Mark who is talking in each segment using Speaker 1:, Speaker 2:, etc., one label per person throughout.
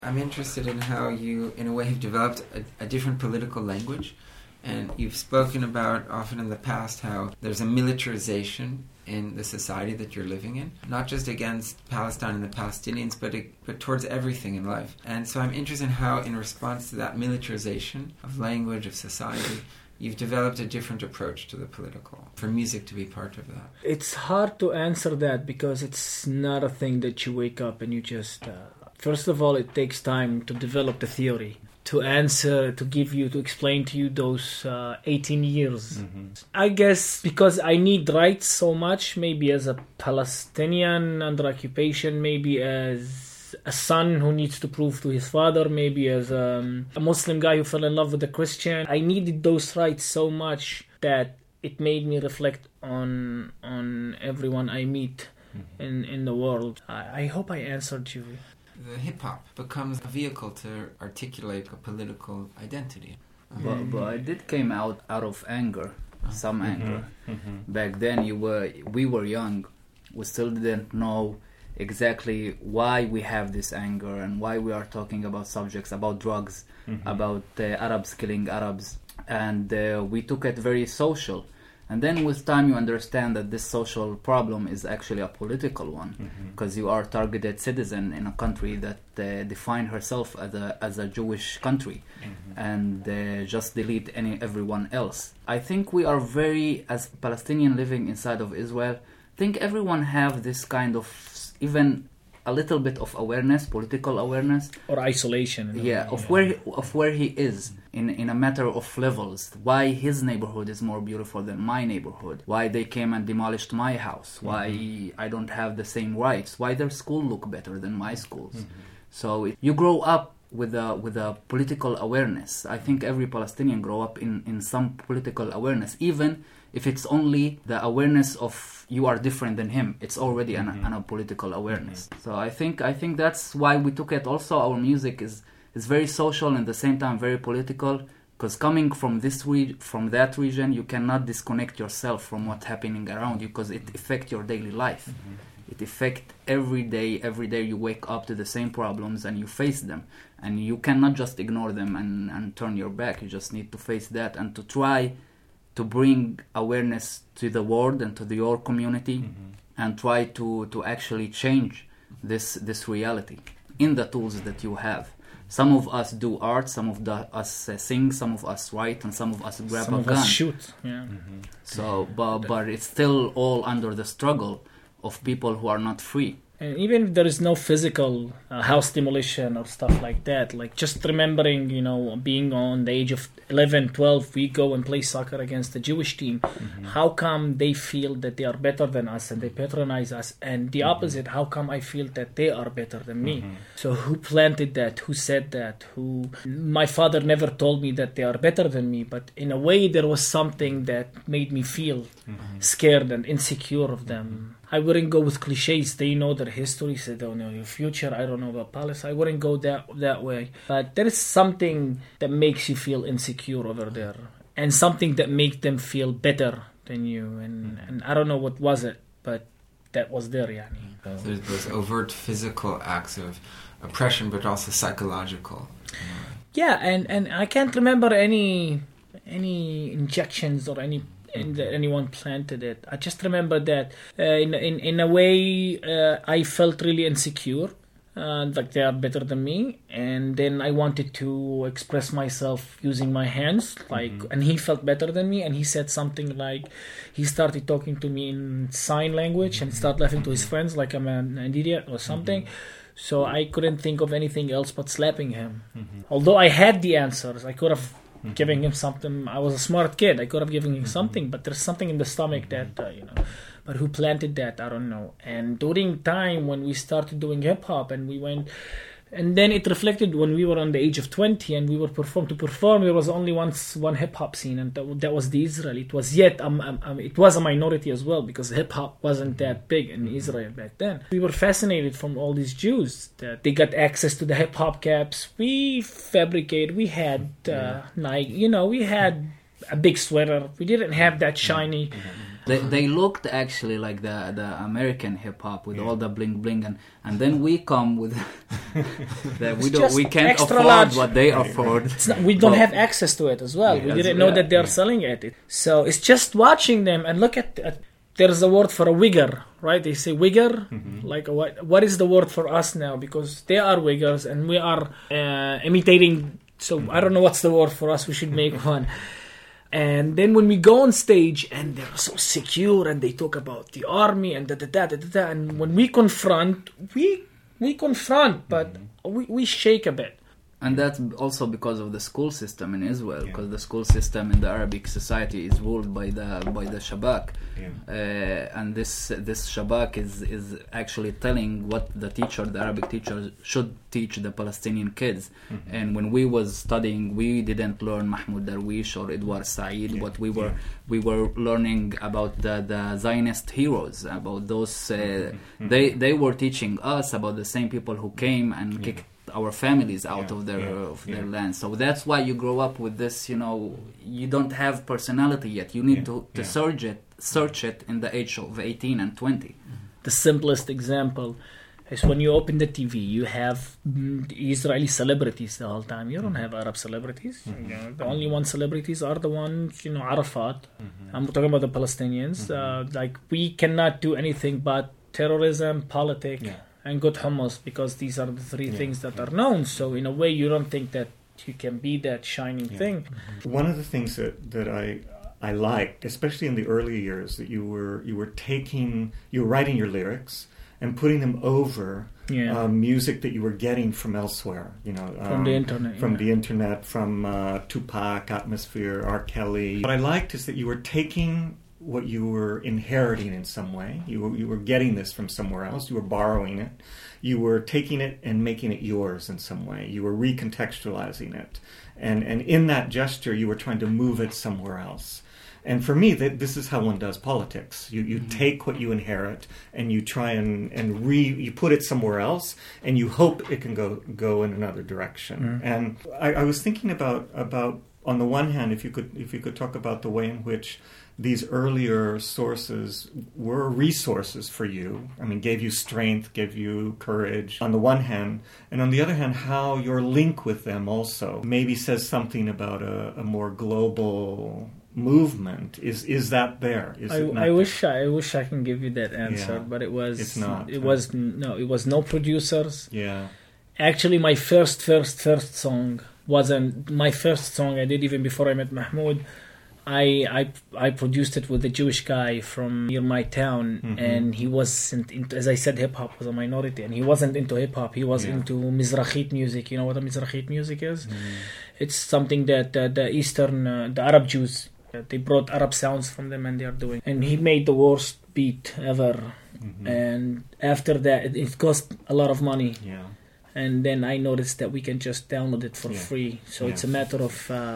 Speaker 1: I'm interested in how you, in a way, have developed a different political language. And you've spoken about often in the past how there's a militarization in the society that you're living in, not just against Palestine and the Palestinians, but towards everything in life. And so I'm interested in how, in response to that militarization of language, of society, you've developed a different approach to the political, for music to be part of that.
Speaker 2: It's hard to answer that because it's not a thing that you wake up and you just... First of all, it takes time to develop the theory, to answer, to explain to you those 18 years. Mm-hmm. I guess because I need rights so much, maybe as a Palestinian under occupation, maybe as a son who needs to prove to his father, maybe as a Muslim guy who fell in love with a Christian. I needed those rights so much that it made me reflect on everyone I meet in the world. I hope I answered you.
Speaker 1: The hip-hop becomes a vehicle to articulate a political identity.
Speaker 3: But it did came out of anger, some anger. Mm-hmm. Back then we were young. We still didn't know exactly why we have this anger and why we are talking about subjects, about drugs, about Arabs killing Arabs. And we took it very social. And then with time you understand that this social problem is actually a political one, because you are a targeted citizen in a country that define herself as a Jewish country, and just delete everyone else. I think we are very, as Palestinian living inside of Israel, I think everyone have this kind of even a little bit of awareness, political awareness,
Speaker 2: or isolation.
Speaker 3: Of where he is in a matter of levels. Why his neighborhood is more beautiful than my neighborhood? Why they came and demolished my house? Why I don't have the same rights? Why their school look better than my schools? So you grow up with a political awareness. I think every Palestinian grow up in some political awareness, even if it's only the awareness of you are different than him. It's already a political awareness. So I think that's why we took it. Also, our music is very social and at the same time very political, because coming from that region, you cannot disconnect yourself from what's happening around you, because it affects your daily life. It affects every day you wake up to the same problems and you face them, and you cannot just ignore them and turn your back. You just need to face that and to try to bring awareness to the world and to your community, and try to actually change this reality in the tools that you have. Some of us do art, some of us sing, some of us write, and some of us grab
Speaker 2: some
Speaker 3: a
Speaker 2: of
Speaker 3: gun.
Speaker 2: Us shoot. Yeah.
Speaker 3: So, but it's still all under the struggle of people who are not free.
Speaker 2: And even if there is no physical house demolition or stuff like that, like just remembering, being on the age of 11, 12, we go and play soccer against the Jewish team. How come they feel that they are better than us and they patronize us? And the opposite, how come I feel that they are better than me? So who planted that? Who said that? My father never told me that they are better than me, but in a way there was something that made me feel scared and insecure of them. I wouldn't go with cliches. They know their history, they don't know your future. I don't know about Palestine. I wouldn't go that way. But there is something that makes you feel insecure over there, and something that makes them feel better than you. And I don't know what was it, but that was there, yani.
Speaker 1: So there's those overt physical acts of oppression, but also psychological.
Speaker 2: Yeah, and I can't remember any injections or anyone planted it. I just remember that in a way I felt really insecure, like they are better than me, and then I wanted to express myself using my hands, and he felt better than me, and he said something like, he started talking to me in sign language and started laughing to his friends like I'm an idiot or something. So I couldn't think of anything else but slapping him. Although I had the answers, I could have giving him something. I was a smart kid. I could have given him something, but there's something in the stomach that, but who planted that, I don't know. And during time when we started doing hip-hop and we went, and then it reflected when we were on the age of 20 and we were to perform, there was only one hip-hop scene, and that was the Israel. It was it was a minority as well, because hip-hop wasn't that big in Israel back then. We were fascinated from all these Jews that they got access to the hip-hop caps. We fabricated, we had Nike, we had a big sweater. We didn't have that shiny
Speaker 3: They looked actually like the American hip hop with all the bling bling, and then we come with we can't afford
Speaker 2: large.
Speaker 3: what they afford.
Speaker 2: We don't have access to it as well. We didn't know that they're selling it. So it's just watching them and look at there's a word for a wigger, right? They say wigger. Like what is the word for us now? Because they are wiggers and we are imitating. So I don't know what's the word for us. We should make one. And then when we go on stage and they're so secure and they talk about the army and da-da-da-da-da-da, and when we confront, but we shake a bit.
Speaker 3: And that's also because of the school system in Israel, because the school system in the Arabic society is ruled by the Shabak, and this Shabak is actually telling what the Arabic teacher should teach the Palestinian kids. And when we was studying, we didn't learn Mahmoud Darwish or Edward Said, but we were learning about the Zionist heroes, about those. They were teaching us about the same people who came and kicked our families out of their land. So that's why you grow up with this, you don't have personality yet. You need to search it in the age of 18 and 20.
Speaker 2: The simplest example is when you open the TV, you have Israeli celebrities the whole time. You don't have Arab celebrities. The only one celebrities are the ones, Arafat. I'm talking about the Palestinians. Like we cannot do anything but terrorism, politics, and good hummus, because these are the three things that are known. So in a way, you don't think that you can be that shining thing.
Speaker 4: One of the things that I liked, especially in the early years, that you were writing your lyrics and putting them over music that you were getting from elsewhere.
Speaker 2: From the internet.
Speaker 4: From the internet, from Tupac, Atmosphere, R. Kelly. What I liked is that you were taking what you were inheriting in some way. You were getting this from somewhere else. You were borrowing it. You were taking it and making it yours in some way. You were recontextualizing it. And in that gesture, you were trying to move it somewhere else. And for me, this is how one does politics. You take what you inherit and you try and you put it somewhere else, and you hope it can go in another direction. And I was thinking about on the one hand, if you could talk about the way in which these earlier sources were resources for you. I mean, gave you strength, gave you courage on the one hand, and on the other hand, how your link with them also maybe says something about a more global movement. Is that there?
Speaker 2: I wish I can give you that answer, but it was.
Speaker 4: It's not.
Speaker 2: It was no producers.
Speaker 4: Yeah.
Speaker 2: Actually, my first song wasn't my first song. I did even before I met Mahmoud. I produced it with a Jewish guy from near my town, and he wasn't into, as I said, hip hop was a minority, and he wasn't into hip hop. He was into Mizrahit music. You know what a Mizrahit music is? It's something that the Eastern, the Arab Jews, they brought Arab sounds from them, and they are doing. And he made the worst beat ever. And after that, it cost a lot of money.
Speaker 4: Yeah.
Speaker 2: And then I noticed that we can just download it for free. So it's a matter of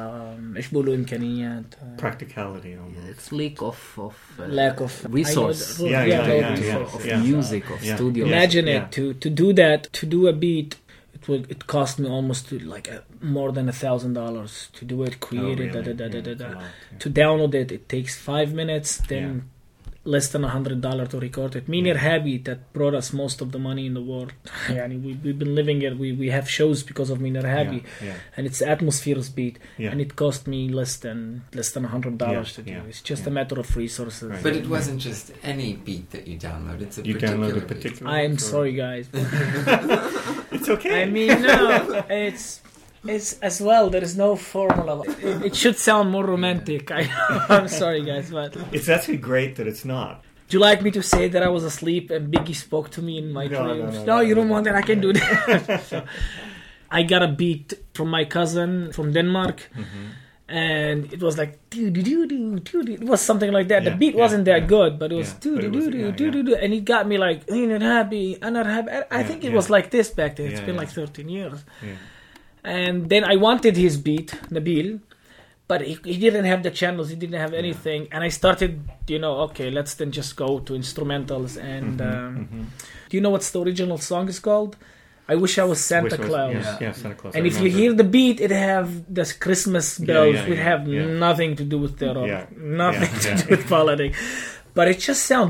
Speaker 4: practicality almost.
Speaker 3: It's lack of resource.
Speaker 4: Of
Speaker 3: music, of studio.
Speaker 2: Imagine it, to do that, to do a beat, it cost me almost more than $1,000 to do it, create it, to download it. It takes 5 minutes, then less than $100 to record it. Min Irhabi, that brought us most of the money in the world. We've been living it. We have shows because of Min Irhabi, and it's Atmosphere's beat, and it cost me less than $100 to do. It's just a matter of resources.
Speaker 1: Right. But it wasn't just any beat that you download. It's
Speaker 4: download a particular.
Speaker 2: I'm sorry, guys.
Speaker 4: It's okay.
Speaker 2: I mean, no, it's as well. There is no formula. It should sound more romantic. I'm sorry, guys, but
Speaker 4: it's actually great that it's not.
Speaker 2: Do you like me to say that I was asleep and Biggie spoke to me in my dreams? No, you don't want that. I can do that. So, I got a beat from my cousin from Denmark, and it was like it was something like that. The beat wasn't that good, but it was and it got me like happy. I think it was like this back then. It's been like 13 years. And then I wanted his beat, Nabil, but he didn't have the channels, he didn't have anything. And I started, okay, let's then just go to instrumentals. And do you know what the original song is called? I Wish I Was Santa Claus.
Speaker 4: Yeah, Santa Claus.
Speaker 2: And if you hear the beat, it have this Christmas bells, which have nothing to do with terror, nothing to do with politics. but it just sound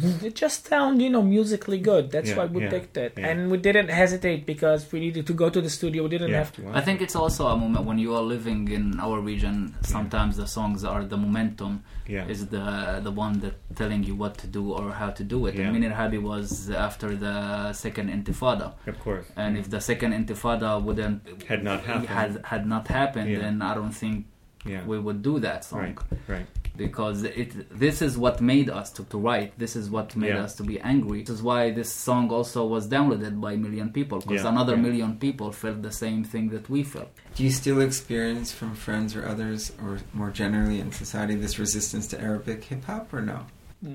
Speaker 2: musically good. That's why we picked it, and we didn't hesitate because we needed to go to the studio. We didn't have to.
Speaker 3: I think it's also a moment when you are living in our region. Sometimes the songs are the momentum. Is the one that telling you what to do or how to do it. And Min Irhabi was after the second Intifada.
Speaker 4: Of course.
Speaker 3: And if the second Intifada
Speaker 4: had not happened,
Speaker 3: then I don't think we would do that song.
Speaker 4: Right.
Speaker 3: Because this is what made us to write. This is what made us to be angry. This is why this song also was downloaded by 1 million people, because another 1 million people felt the same thing that we felt.
Speaker 1: Do you still experience from friends or others, or more generally in society, this resistance to Arabic hip-hop, or no?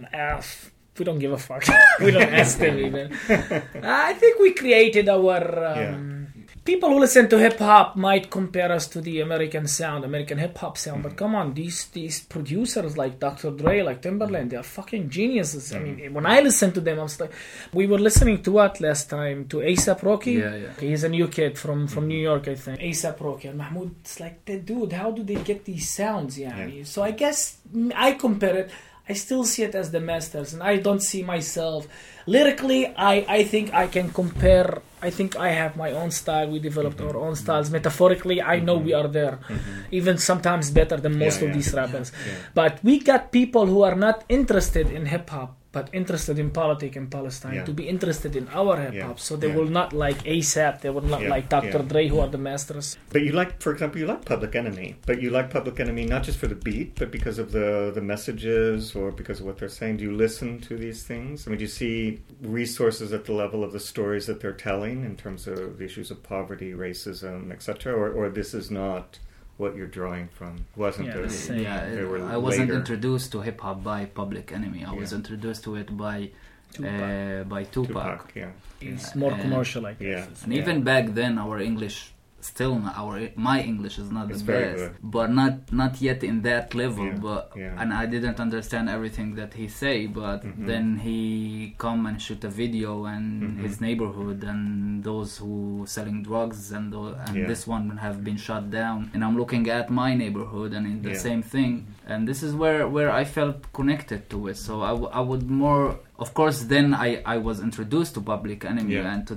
Speaker 2: We don't give a fuck. We don't ask them even. I think we created our... People who listen to hip-hop might compare us to the American hip-hop sound, but come on, these producers like Dr. Dre, like Timberland, they are fucking geniuses. I mean, when I listen to them, I'm like... We were listening to what last time? To A$AP Rocky? He's a new kid from New York, I think. A$AP Rocky. And Mahmoud, it's like, dude, how do they get these sounds? So I guess I compare it. I still see it as the masters, and I don't see myself... Lyrically, I think I can compare... I think I have my own style. We developed our own styles. Metaphorically, I know we are there. Even sometimes better than most of these rappers. But we got people who are not interested in hip-hop, but interested in politics in Palestine, to be interested in our hip-hop. So they will not like A$AP, they will not like Dr. Dre, who are the masters.
Speaker 4: But you like, for example, you like Public Enemy. But you like Public Enemy not just for the beat, but because of the messages or because of what they're saying. Do you listen to these things? I mean, do you see resources at the level of the stories that they're telling in terms of the issues of poverty, racism, etc.? Or this is not... what you're drawing from wasn't
Speaker 3: I wasn't introduced to hip hop by Public Enemy. I was introduced to it by Tupac.
Speaker 2: It's more commercial, I guess.
Speaker 3: And even back then, our English my English is not the best, but not yet in that level. And I didn't understand everything that he say. But then he come and shoot a video and his neighborhood and those who selling drugs and this one have been shut down. And I'm looking at my neighborhood and in the same thing. And this is where I felt connected to it. So I would more. Of course, then I was introduced to Public Enemy and to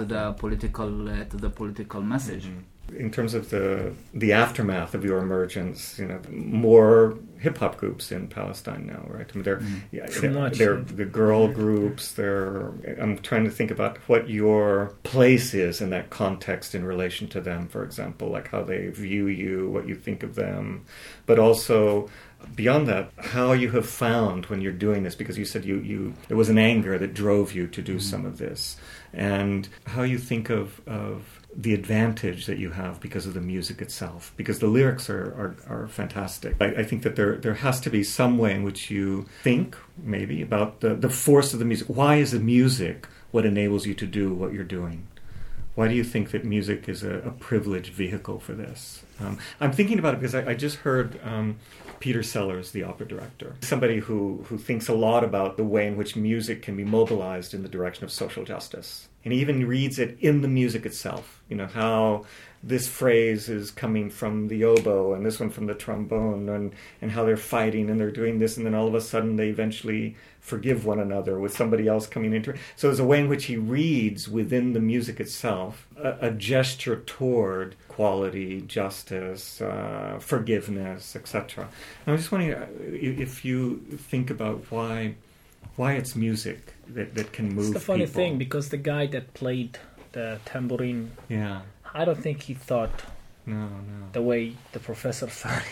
Speaker 3: the political message.
Speaker 4: In terms of the aftermath of your emergence, more hip hop groups in Palestine now, right? I mean, they're the girl groups. I'm trying to think about what your place is in that context in relation to them, for example, like how they view you, what you think of them, but also. Beyond that, how you have found when you're doing this, because you said it was an anger that drove you to do some of this, and how you think of the advantage that you have because of the music itself, because the lyrics are fantastic. I think that there has to be some way in which you think, maybe, about the force of the music. Why is the music what enables you to do what you're doing? Why do you think that music is a privileged vehicle for this? I'm thinking about it because I just heard Peter Sellers, the opera director, somebody who thinks a lot about the way in which music can be mobilized in the direction of social justice. And he even reads it in the music itself, how this phrase is coming from the oboe and this one from the trombone and how they're fighting and they're doing this, and then all of a sudden they eventually forgive one another with somebody else coming into it. So there's a way in which he reads within the music itself a gesture toward quality, justice, forgiveness, etc. And I'm just wondering if you think about why it's music that can move people.
Speaker 2: It's the funny thing, because the guy that played the tambourine, I don't think he thought the way the professor thought.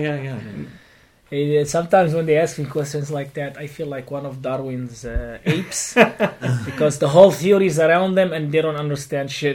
Speaker 2: Sometimes when they ask me questions like that, I feel like one of Darwin's apes, because the whole theory is around them and they don't understand shit.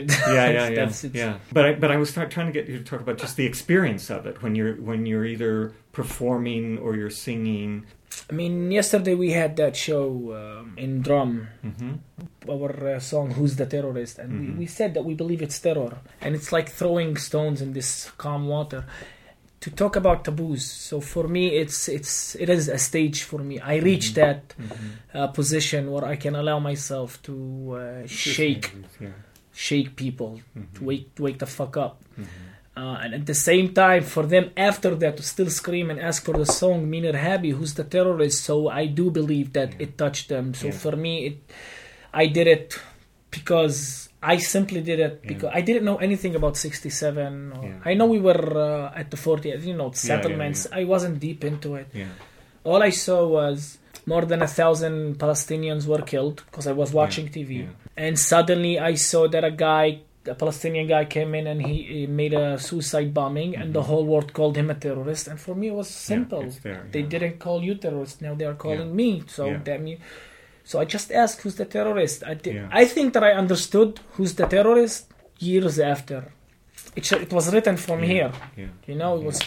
Speaker 4: But I was trying to get you to talk about just the experience of it when you're either performing or you're singing.
Speaker 2: I mean, yesterday we had that show in Drum, our song "Who's the Terrorist," and we said that we believe it's terror, and it's like throwing stones in this calm water. To talk about taboos, so for me, it is a stage for me. I reached that position where I can allow myself to shake people, to wake the fuck up. And at the same time, for them after that to still scream and ask for the song Min Irhabi, who's the terrorist. So I do believe that it touched them. So for me, I did it because I simply did it because I didn't know anything about 67. I know we were at the 40, settlements. I wasn't deep into it. All I saw was more than 1,000 Palestinians were killed because I was watching TV. And suddenly I saw that a Palestinian guy came in and he made a suicide bombing and the whole world called him a terrorist. And for me it was simple. They didn't call you terrorist, now they are calling me. So so I just asked, who's the terrorist? I think that I understood who's the terrorist years after. It was written from here. It was...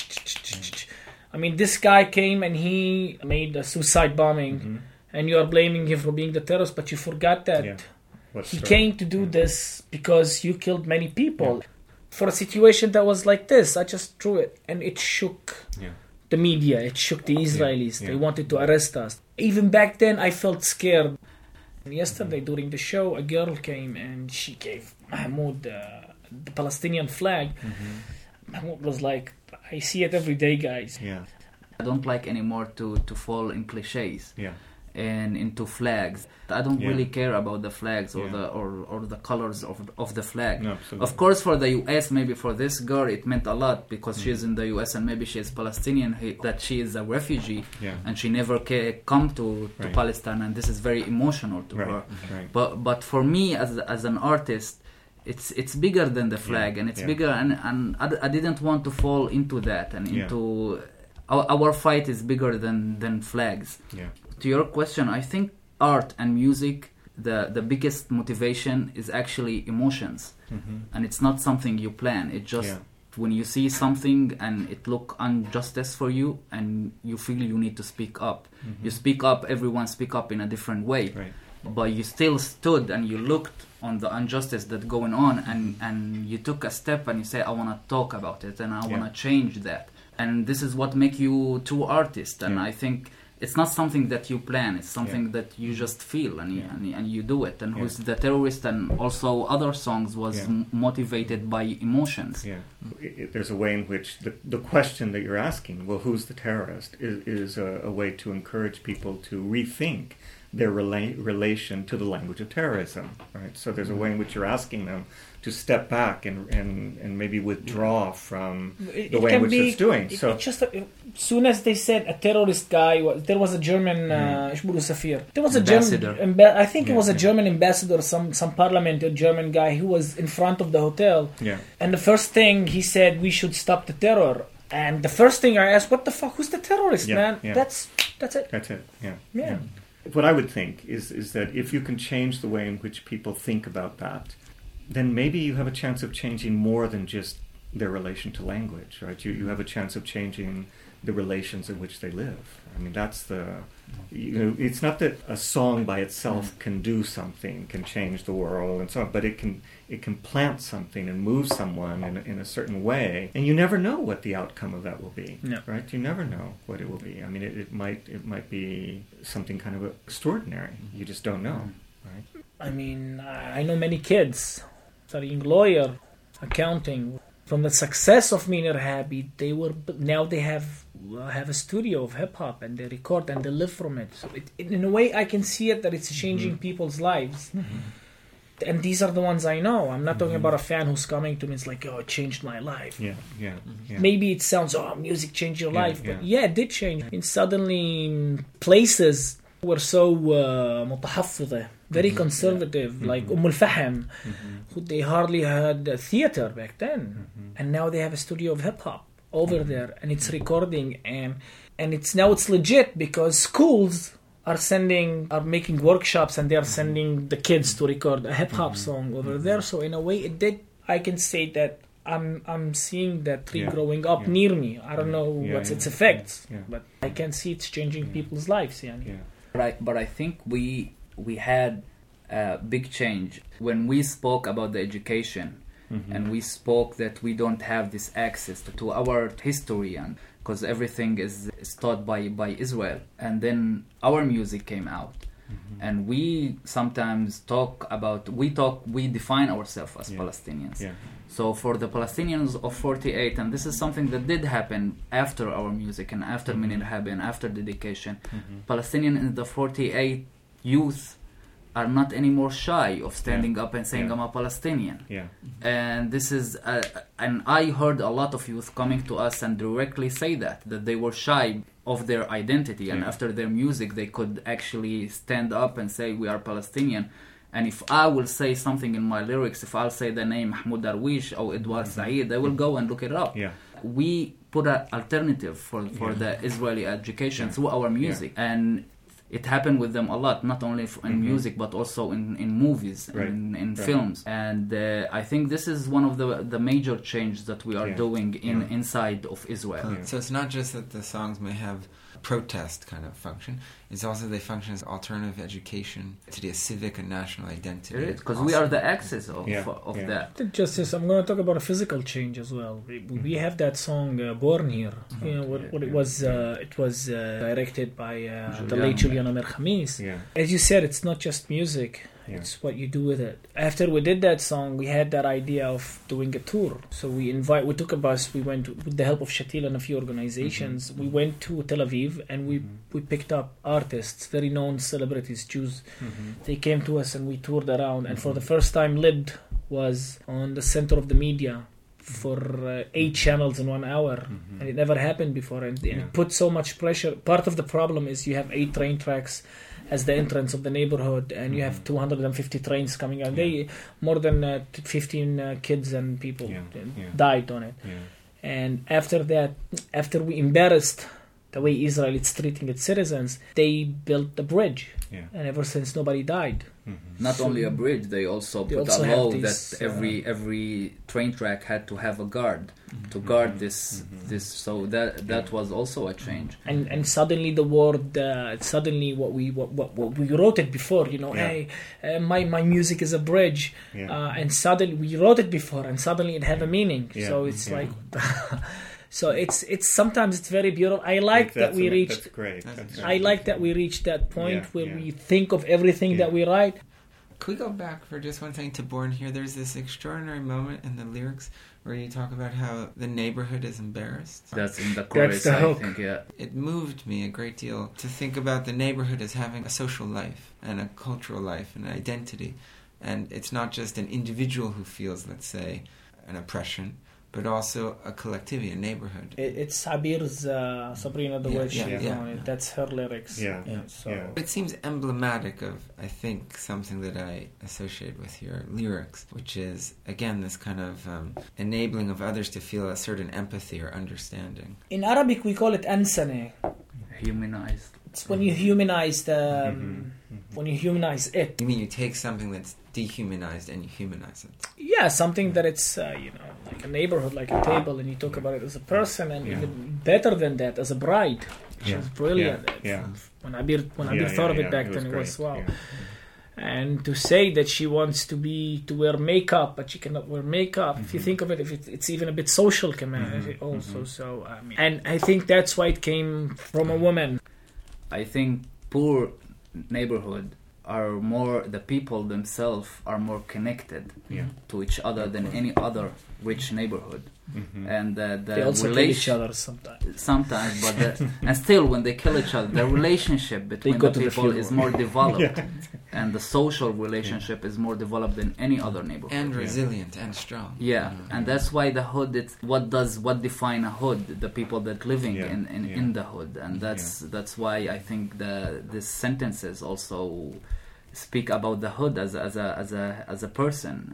Speaker 2: I mean, this guy came and he made a suicide bombing and you are blaming him for being the terrorist, but you forgot that he came to do this because you killed many people. For a situation that was like this, I just threw it and it shook the media, it shook the Israelis. They wanted to arrest us. Even back then, I felt scared. Yesterday, during the show, a girl came and she gave Mahmoud the Palestinian flag. Mahmoud was like, I see it every day, guys.
Speaker 3: I don't like anymore to fall in cliches and into flags. I don't really care about the flags or the colors of the flag.
Speaker 4: No,
Speaker 3: of course, for the US, maybe for this girl, it meant a lot because she's in the US and maybe she's Palestinian, that she is a refugee and she never come to Palestine, and this is very emotional to her. But for me, as an artist, it's bigger than the flag, and it's bigger, and I didn't want to fall into that and into our fight is bigger than flags. To your question, I think art and music, the biggest motivation is actually emotions, and it's not something you plan. It just when you see something and it look injustice for you and you feel you need to speak up, you speak up. Everyone speak up in a different way. But you still stood and you looked on the injustice that's going on, and you took a step and you say, I want to talk about it and I want to change that. And this is what makes you true artist. And I think it's not something that you plan, it's something that you just feel and you do it. And Who's the Terrorist and also other songs was motivated by emotions.
Speaker 4: There's a way in which the question that you're asking, well, who's the terrorist, is a way to encourage people to rethink their relation to the language of terrorism, right? So there's a way in which you're asking them to step back and maybe withdraw from the way in which it's doing. So
Speaker 2: just as soon as they said a terrorist guy, there was a German there was a German I think it was a German ambassador, some parliament, a German guy who was in front of the hotel, and the first thing he said, we should stop the terror. And the first thing I asked, what the fuck, who's the terrorist, man? That's it.
Speaker 4: That's it. Yeah. What I would think is that if you can change the way in which people think about that, then maybe you have a chance of changing more than just their relation to language, right? You have a chance of changing the relations in which they live. I mean, that's it's not that a song by itself can do something, can change the world and so on, but it can plant something and move someone in a certain way, and you never know what the outcome of that will be, right? You never know what it will be. I mean, it might be something kind of extraordinary. You just don't know, right?
Speaker 2: I mean, I know many kids studying lawyer, accounting. From the success of Min Irhabi, now they have a studio of hip hop and they record and they live from it. So in a way, I can see it that it's changing people's lives. And these are the ones I know. I'm not talking about a fan who's coming to me. It's like, it changed my life. Maybe it sounds, music changed your life, but it did change. And suddenly, places were so متحفظة, very conservative, like Al-Fahim, who they hardly had a theater back then, and now they have a studio of hip hop over there, and it's recording, and it's legit because schools are making workshops, and they are sending the kids to record a hip hop song over there. So in a way, I can say that I'm seeing that tree growing up near me. I don't know what's its effects, but I can see it's changing people's lives.
Speaker 3: Right, but I think we had a big change when we spoke about the education, and we spoke that we don't have this access to our history, and because everything is taught by Israel. And then our music came out, and we sometimes we define ourselves as Palestinians. So for the Palestinians of 48, and this is something that did happen after our music and after Min Irhabi and after dedication, Palestinian in the 48 youth are not anymore shy of standing up and saying, I'm a Palestinian.
Speaker 4: Yeah.
Speaker 3: And this is, and I heard a lot of youth coming to us and directly say that they were shy of their identity, and after their music they could actually stand up and say, we are Palestinian. And if I will say something in my lyrics, if I'll say the name Mahmoud Darwish or Edouard Said, they will go and look it up.
Speaker 4: Yeah.
Speaker 3: We put an alternative for the Israeli education through our music. And it happened with them a lot, not only in music, but also in movies, in films. And I think this is one of the major changes that we are doing inside of Israel.
Speaker 1: So it's not just that the songs may have protest kind of function, it's also they function as alternative education to the civic and national identity.
Speaker 3: Because we are the axis of that.
Speaker 2: Justice, I'm going to talk about a physical change as well. We have that song Born Here. You know what it was. It was directed by the late Julian Omer Khamis.
Speaker 4: Yeah.
Speaker 2: As you said, it's not just music.
Speaker 4: Yeah.
Speaker 2: It's what you do with it. After we did that song, we had that idea of doing a tour. So we took a bus. We went with the help of Shatil and a few organizations. We went to Tel Aviv and we picked up artists, very known celebrities, Jews. They came to us and we toured around. And for the first time, Lid was on the center of the media for 8 channels in 1 hour, and it never happened before. And it put so much pressure. Part of the problem is you have 8 train tracks as the entrance of the neighborhood, and you have 250 trains coming out. More than 15 kids and people died on it. And after that, after we embarrassed the way Israel is treating its citizens, they built the bridge. And ever since, nobody died.
Speaker 3: Not only a bridge, they also put a law that every train track had to have a guard to guard this. So that was also a change.
Speaker 2: And suddenly the word, suddenly what we wrote it before, hey, my music is a bridge, and suddenly we wrote it before, and suddenly it had a meaning. So it's like. So it's sometimes it's very beautiful. I like that we reached.
Speaker 4: That's great.
Speaker 2: I like that we reached that point where we think of everything that we write.
Speaker 1: Could we go back for just one second to Born Here? There's this extraordinary moment in the lyrics where you talk about how the neighborhood is embarrassed.
Speaker 3: That's in the chorus, I think,
Speaker 1: It moved me a great deal to think about the neighborhood as having a social life and a cultural life and an identity. And it's not just an individual who feels, let's say, an oppression, but also a collectivity, a neighborhood.
Speaker 2: It's Sabir's Sabrina the Witch. That's her lyrics.
Speaker 1: It seems emblematic of, I think, something that I associate with your lyrics, which is, again, this kind of enabling of others to feel a certain empathy or understanding.
Speaker 2: In Arabic, we call it ansane.
Speaker 3: Humanized.
Speaker 2: It's when you humanize when you humanize it.
Speaker 1: You mean you take something that's dehumanized and you humanize it?
Speaker 2: Yeah, something that it's like a neighborhood, like a table, and you talk about it as a person, and even better than that, as a bride. Which is brilliant. When Abir thought of it back then, it was wow. And to say that she wants to wear makeup, but she cannot wear makeup. If you think of it, it's even a bit social also. So and I think that's why it came from a woman.
Speaker 3: I think poor neighborhood are more, the people themselves are more connected to each other than any other rich neighborhood. And
Speaker 2: they also kill each other sometimes.
Speaker 3: But and still, when they kill each other, the relationship between the people is more developed, and the social relationship is more developed than any other neighborhood,
Speaker 1: and resilient and strong.
Speaker 3: And that's why the hood. It's what define a hood? The people that living in the hood, and that's why I think these sentences also speak about the hood as a person,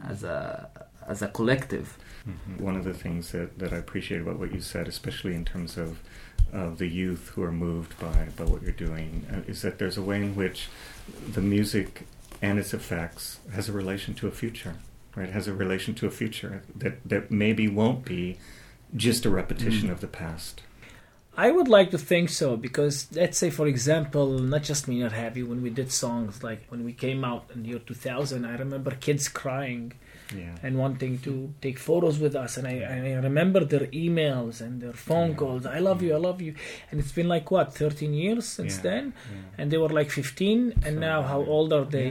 Speaker 3: as a collective.
Speaker 4: One of the things that I appreciate about what you said, especially in terms of the youth who are moved by what you're doing, is that there's a way in which the music and its effects has a relation to a future, right? Has a relation to a future that maybe won't be just a repetition of the past.
Speaker 2: I would like to think so, because let's say, for example, not just Min Irhabi, when we did songs like when we came out in the year 2000, I remember kids crying and wanting to take photos with us, and I remember their emails and their phone calls. I love you, and it's been like 13 years since then, and they were like 15, and now how old are they?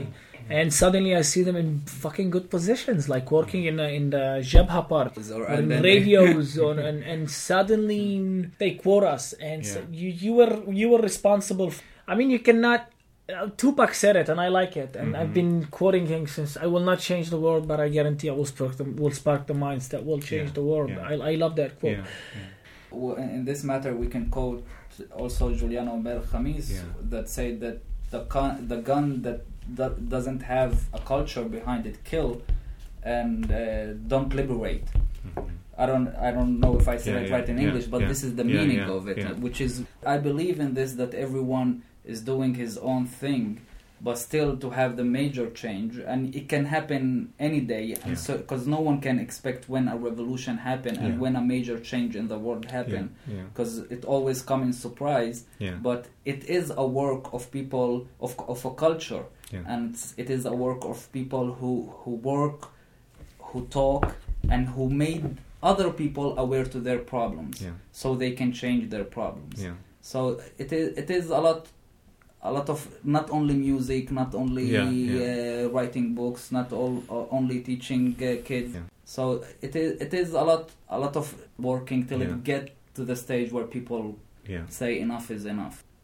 Speaker 2: and suddenly I see them in fucking good positions, like working in the Jabha part, or in radios, and suddenly they quote us, and so you were responsible. I mean, you cannot. Tupac said it, and I like it, and I've been quoting him since. I will not change the world, but I guarantee I will spark the minds that will change the world. I love that quote.
Speaker 3: In this matter, we can quote also Julian Omer Khamis that said that the gun that doesn't have a culture behind it kill, and don't liberate. I don't know if I said it right in English, but this is the meaning of it, which is, I believe in this, that everyone is doing his own thing, but still to have the major change, and it can happen any day, and so because no one can expect when a revolution happen and when a major change in the world happen, because it always comes in surprise. But it is a work of people of a culture, and it is a work of people who work, who talk, and who made other people aware to their problems, so they can change their problems. So it is a lot of not only music, not only writing books, not only teaching kids. So it is a lot of working till it get to the stage where people say enough is enough.